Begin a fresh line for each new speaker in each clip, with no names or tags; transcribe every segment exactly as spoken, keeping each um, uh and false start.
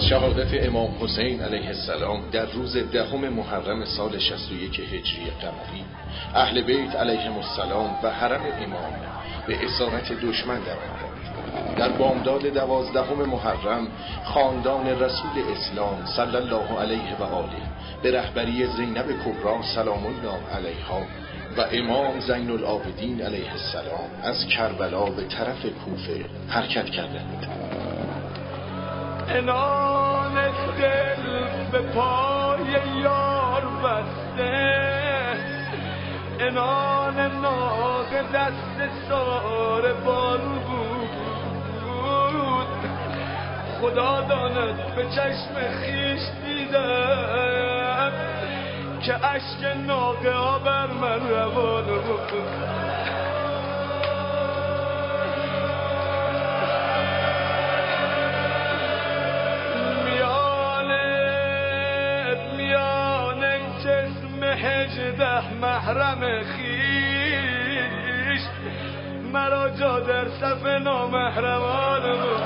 از شهادت امام حسین علیه السلام در روز دهم محرم سال شصت و یک هجری قمری، اهل بیت علیهم السلام و حرم امام به اسارت دشمن درآمدند. در بامداد دوازدهم محرم خاندان رسول اسلام صلی الله علیه و آله به رهبری زینب کبری سلام الله علیها و امام زین العابدین علیه السلام از کربلا به طرف کوفه حرکت کردند.
انان دل به پای یار بسته، انان ناغ دست سار بارو بود. خدا داند به چشم خیش دیدم که اشک ناقه ها بر من روان بود. هجده محرم خیش مرا جا در صف نامحرمان بود.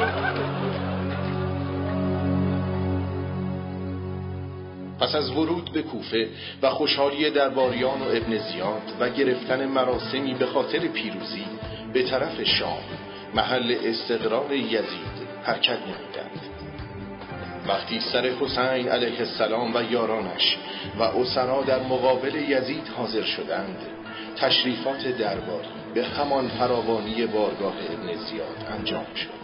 پس از ورود به کوفه و خوشحالی درباریان و ابن زیاد و گرفتن مراسمی به خاطر پیروزی به طرف شام، محل استقرار یزید، حرکت نمودند. وقتی سر حسین علیه السلام و یارانش و اسرا در مقابل یزید حاضر شدند، تشریفات درباری به همان فراوانی بارگاه ابن زیاد انجام شد.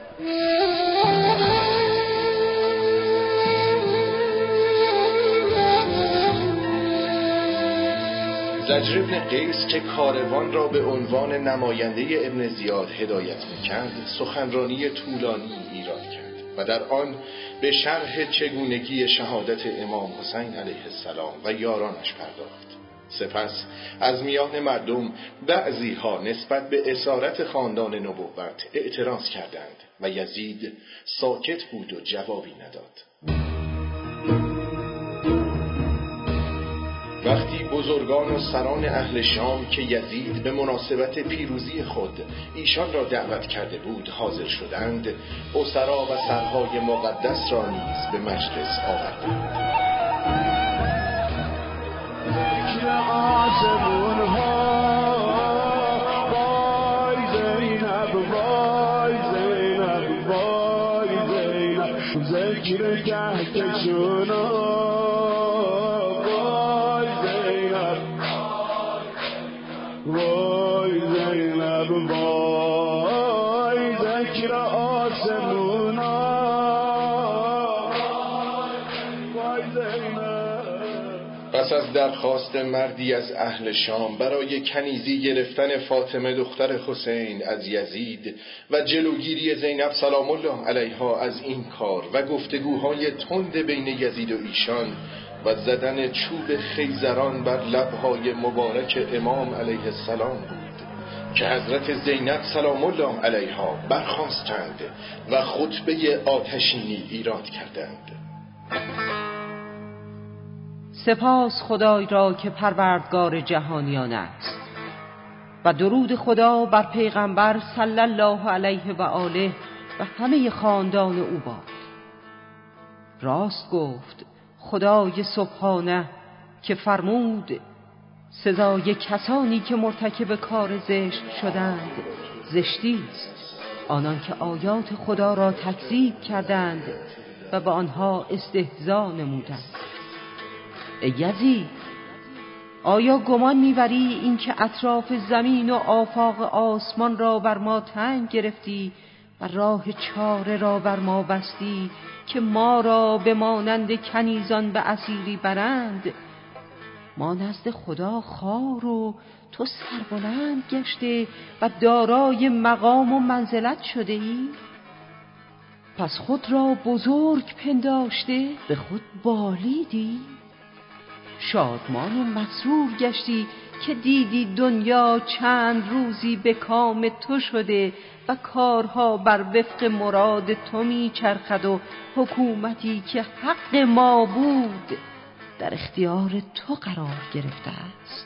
زجر ابن قیس که کاروان را به عنوان نماینده ابن زیاد هدایت می‌کرد، سخنرانی طولانی ایراد کرد و در آن به شرح چگونگی شهادت امام حسین علیه السلام و یارانش پرداخت. سپس از میان مردم بعضی ها نسبت به اسارت خاندان نبوت اعتراض کردند و یزید ساکت بود و جوابی نداد. وقتی بزرگان و سران اهل شام که یزید به مناسبت پیروزی خود ایشان را دعوت کرده بود حاضر شدند، اسرا و سرهای مقدس را نیز به مجلس آوردند.
ذکر آسمون ها وای زینب، وای زینب، وای زینب، ذکر کهکشون وای زینب، وای ذکر آسمونا وای زینب.
پس از درخواست مردی از اهل شام برای کنیزی گرفتن فاطمه دختر حسین از یزید و جلوگیری زینب سلام الله علیها از این کار و گفتگوهای تند بین یزید و ایشان و زدن چوب خیزران بر لبهای مبارک امام علیه السلام بود که حضرت زینب سلام الله علیها برخاستند و خطبه آتشینی ایراد کردند.
سپاس خدای را که پروردگار جهانیان است و درود خدا بر پیغمبر صلی الله علیه و آله و همه خاندان او باد. راست گفت خدای سبحانه که فرمود سزای کسانی که مرتکب کار زشت شدند زشتی است، آنان که آیات خدا را تکذیب کردند و به آنها استهزا نمودند. ای یزید، آیا گمان می‌بری اینکه اطراف زمین و آفاق آسمان را بر ما تنگ گرفتی و راه چاره را بر ما بستی که ما را به مانند کنیزان به اسیری برند؟ ما نزد خدا خوار و تو سربلند گشته و دارای مقام و منزلت شده ای؟ پس خود را بزرگ پنداشته به خود بالیدی؟ شادمان و مسرور گشتی که دیدی دنیا چند روزی به کام تو شده و کارها بر وفق مراد تو می چرخد و حکومتی که حق ما بود در اختیار تو قرار گرفته است.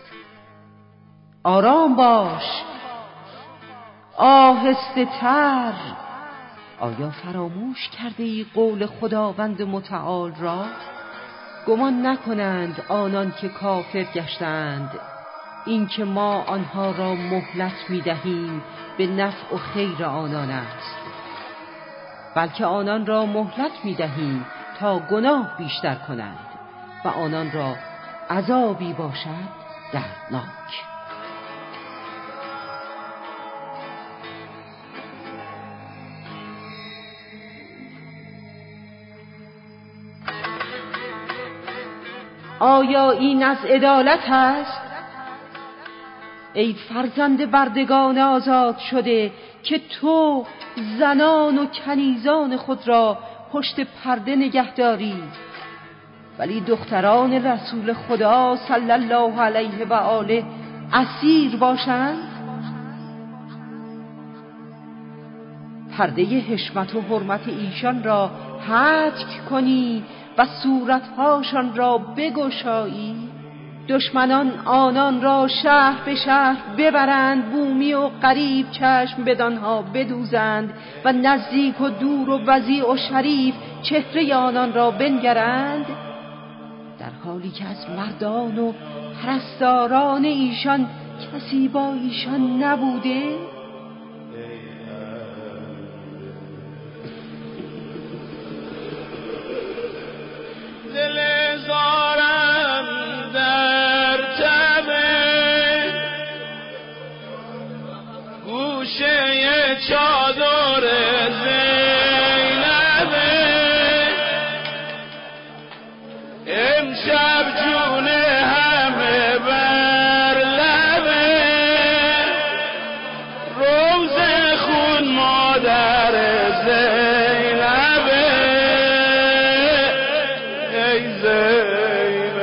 آرام باش، آهسته تر، آیا فراموش کرده ای قول خداوند متعال را؟ گمان نکنند آنان که کافر گشتند این که ما آنها را مهلت می دهیم به نفع و خیر آنان است، بلکه آنان را مهلت می دهیم تا گناه بیشتر کنند و آنان را عذابی باشد دردناک. آیا این از عدالت است؟ ای فرزند بردگان آزاد شده که تو زنان و کنیزان خود را پشت پرده نگهداری، ولی دختران رسول خدا صلی الله علیه و آله اسیر باشند؟ پرده حشمت و حرمت ایشان را هتک کنی و صورتهاشان را بگشایی، دشمنان آنان را شهر به شهر ببرند، بومی و غریب چشم بدانها بدوزند و نزدیک و دور و وضیع و شریف چهره آنان را بنگرند، در حالی که از مردان و پرستاران ایشان کسی با ایشان نبوده؟
دل زارم در تبه گوشه چادر زینبه، امشب جون همه بر لبه، روز خون مادر زینبه، ای زینب.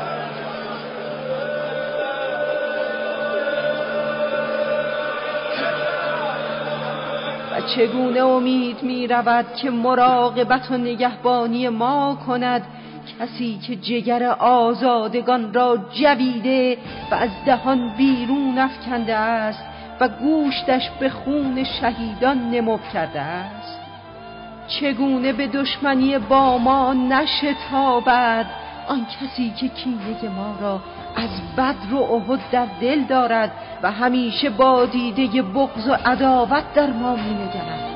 و چگونه امید می رود که مراقبت و نگهبانی ما کند کسی که جگر آزادگان را جویده و از دهان بیرون افکنده است و گوشتش به خون شهیدان نمو کرده است؟ چگونه به دشمنی با ما نشتابد آن کسی که کینه ما را از بدر و احد در دل دارد و همیشه با دیده بغض و عداوت در ما می نگرد؟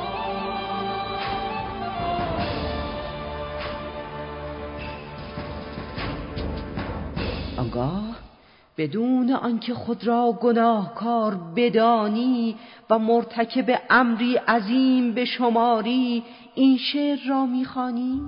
آنگاه بدون آنکه خود را گناهکار بدانی و مرتکب امری عظیم به شماری این شعر را می‌خوانی؟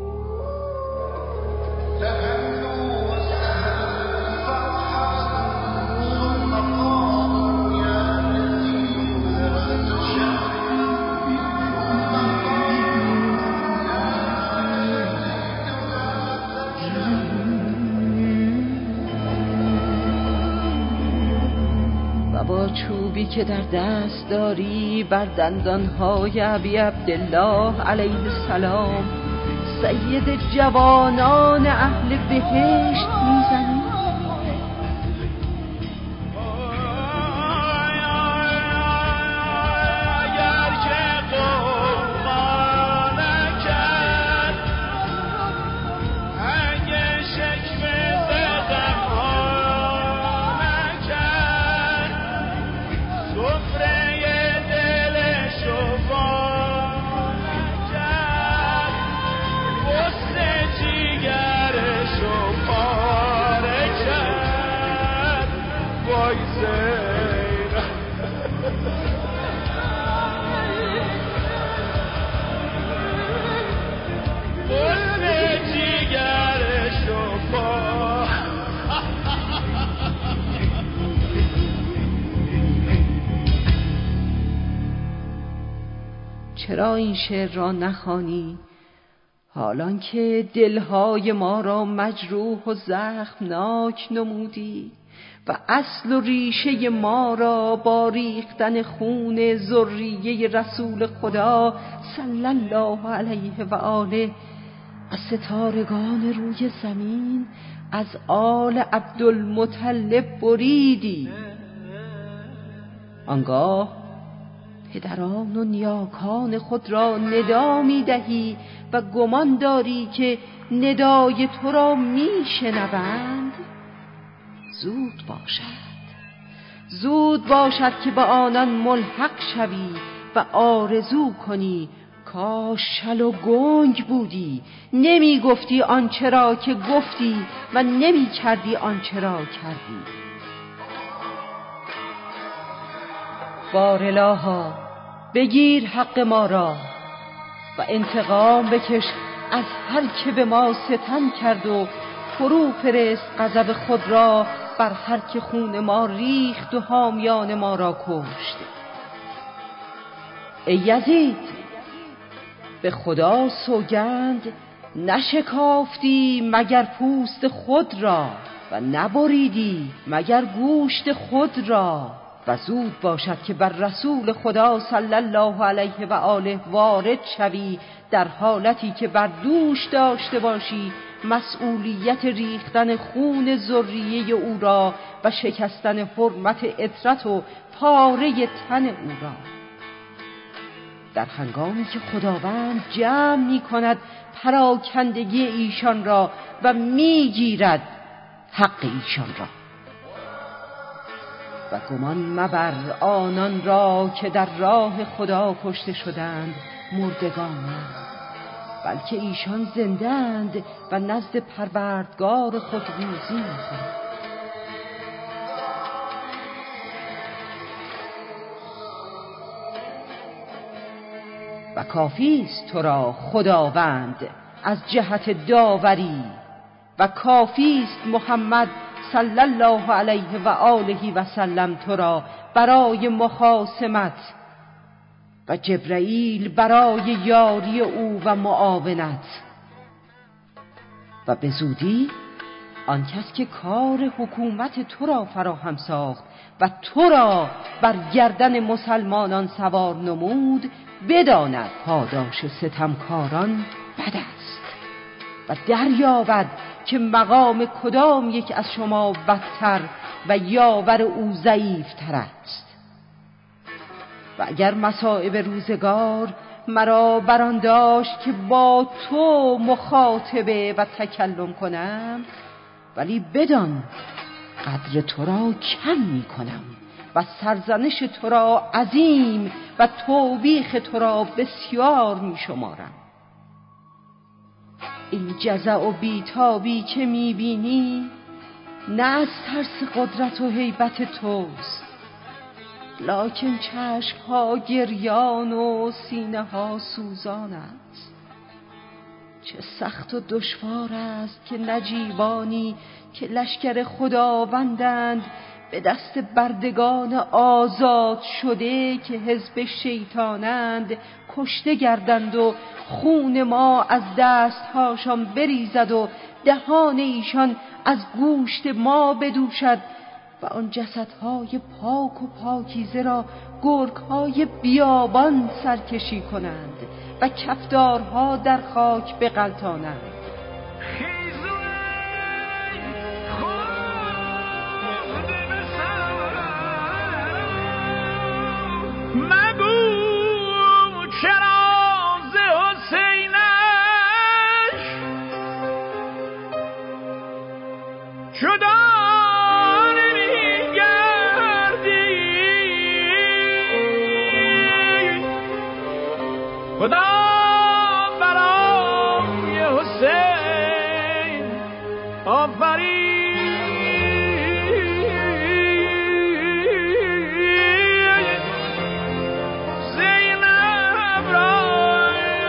با چوبی که در دست داری بر دندانهای ابی عبدالله علیه السلام سید جوانان اهل بهشت میزنی؟ چرا این شعر را نخوانی حالان که دلهای ما را مجروح و زخمناک نمودی و اصل و ریشه ما را با ریختن خون ذریه رسول خدا صلی الله علیه و آله از ستارگان روی زمین از آل عبدالمطلب بریدی؟ آنگاه پدران و نیاکان خود را ندا می دهی و گمان داری که ندای تو را می شنوند؟ زود باشد زود باشد که به آنان ملحق شوی و آرزو کنی کاش شل و گنگ بودی، نمی گفتی آنچه را که گفتی و نمی کردی آنچه را کردی. بار الها بگیر حق ما را و انتقام بکش از هر که به ما ستم کرد و فرو فرست غضب خود را بر هر که خون ما ریخت و حامیان ما را کشت. ای یزید، به خدا سوگند نشکافتی مگر پوست خود را و نبریدی مگر گوشت خود را. و زود باشد که بر رسول خدا صلی الله علیه و آله وارد شوی در حالتی که بر دوش داشته باشی مسئولیت ریختن خون ذریه او را و شکستن حرمت عترت و پاره تن او را. در هنگامی که خداوند جمع می کند پراکندگی ایشان را و می گیرد حق ایشان را. و گمان مبر آنان را که در راه خدا کشته شدند مردگانند، بلکه ایشان زندند و نزد پروردگار خود روزی می‌خورند. و کافی است تو را خداوند از جهت داوری و کافی است محمد صلی الله علیه و آله و سلم تو را برای مخاصمت و جبرائیل برای یاری او و معاونت. و به زودی آن کس که کار حکومت تو را فراهم ساخت و تو را بر گردن مسلمانان سوار نمود بداند پاداش ستمکاران بد است و دریابد که مقام کدام یک از شما بدتر و یاور او ضعیفتر است. و اگر مصائب روزگار مرا بران داشت که با تو مخاطبه و تکلم کنم، ولی بدان قدر تو را کم می کنم و سرزنش تو را عظیم و توبیخ تو را بسیار می شمارم. این جزع و بیتابی که می بینی نه از ترس قدرت و هیبت توست، لکن چشم ها گریان و سینه ها سوزان است. چه سخت و دشوار است که نجیبانی که لشکر خداوندند به دست بردگان آزاد شده که حزب شیطانند کشته گردند و خون ما از دستهاشان بریزد و دهان ایشان از گوشت ما بدوشد و آن جسدهای پاک و پاکیزه را گرگهای بیابان سرکشی کنند و کفدارها در خاک بغلطانند.
خدا برای حسین آفرید. زینب را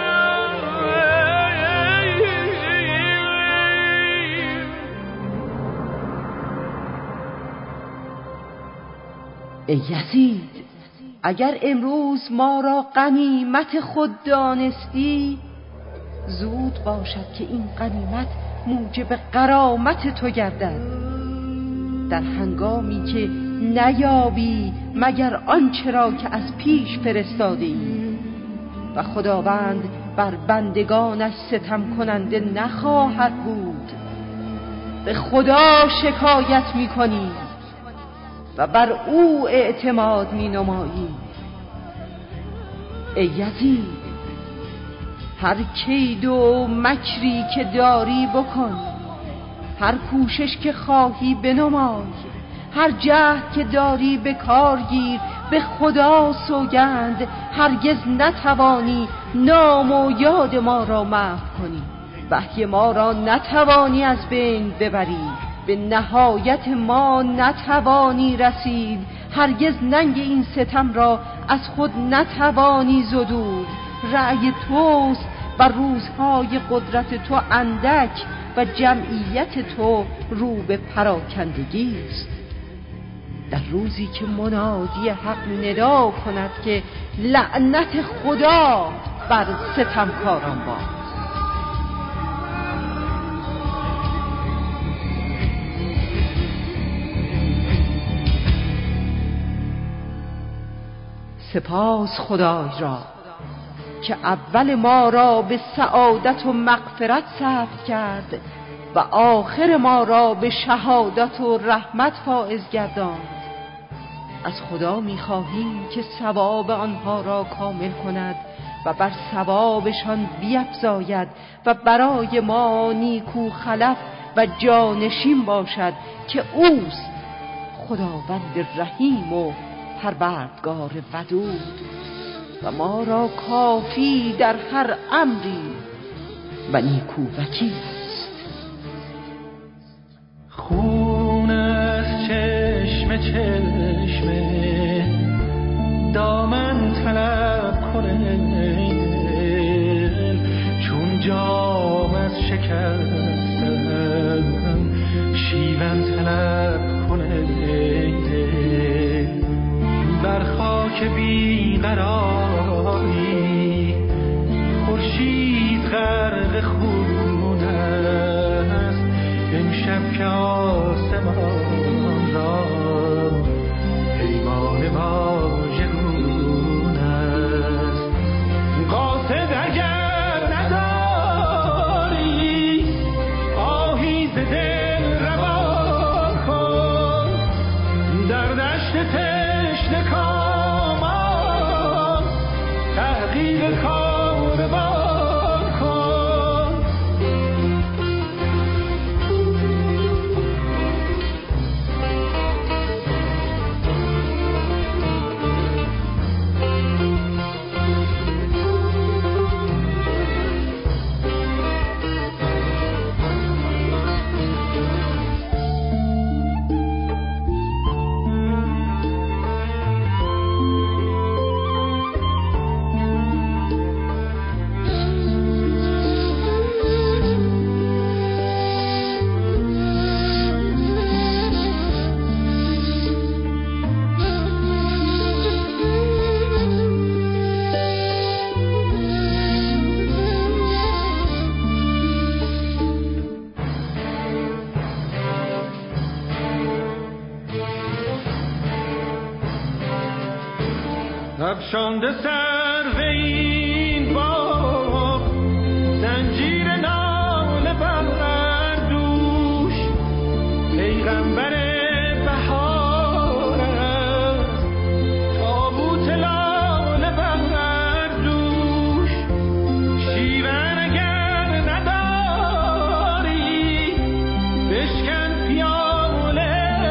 ای یزید، اگر امروز ما را غنیمت خود دانستی، زود باشد که این غنیمت موجب غرامت تو گردد در هنگامی که نیابی مگر آنچه را که از پیش فرستاده ای و خداوند بر بندگانش ستم کننده نخواهد بود. به خدا شکایت می کنی و بر او اعتماد می نمایی. ای یزید، هر کید و مکری که داری بکن، هر کوشش که خواهی بنمای، هر جهد که داری به کار گیر. به خدا سوگند هرگز نتوانی نام و یاد ما را محو کنی. وحی ما را نتوانی از بین ببری، به نهایت ما نتوانی رسید. هرگز ننگ این ستم را از خود نتوانی زدود. رأی توست و روزهای قدرت تو اندک و جمعیت تو رو به پراکندگی است. در روزی که منادی حق ندا کند که لعنت خدا بر ستمکاران باد. سپاس خدای را که اول ما را به سعادت و مغفرت ثبت کرد و آخر ما را به شهادت و رحمت فائز گرداند. از خدا می‌خواهیم که ثواب آنها را کامل کند و بر ثوابشان بیفزاید و برای ما نیکو خلف و جانشین باشد که اوست خداوند رحیم و پروردگار ودود و ما را کافی در هر امری و نیکو وکیل است.
خون از چشم چشمه دامن طلب کنه چون جام از شکستن شیون طلب کنه بر خاک بیقراری خورشید غرق خون است امشب که آسمان را پیمان واژگون است. قاصد اگر نداری آهی ز دل روان کن در دشت تشنه کامان تحقیق کاروان کن. افشانده سر این باغ زنجیر ناله بر دوش پیغمبر بهار است تابوت لاله بر دوش شیون اگر نداری بشکن پیاله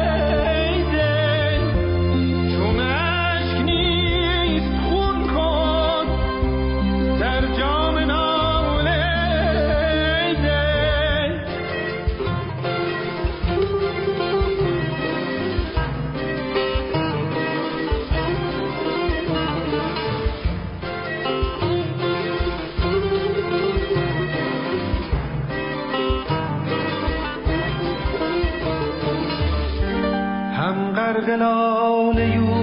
دل چون اشک نیست خون کن در جام ناله دل. هم غرق لاله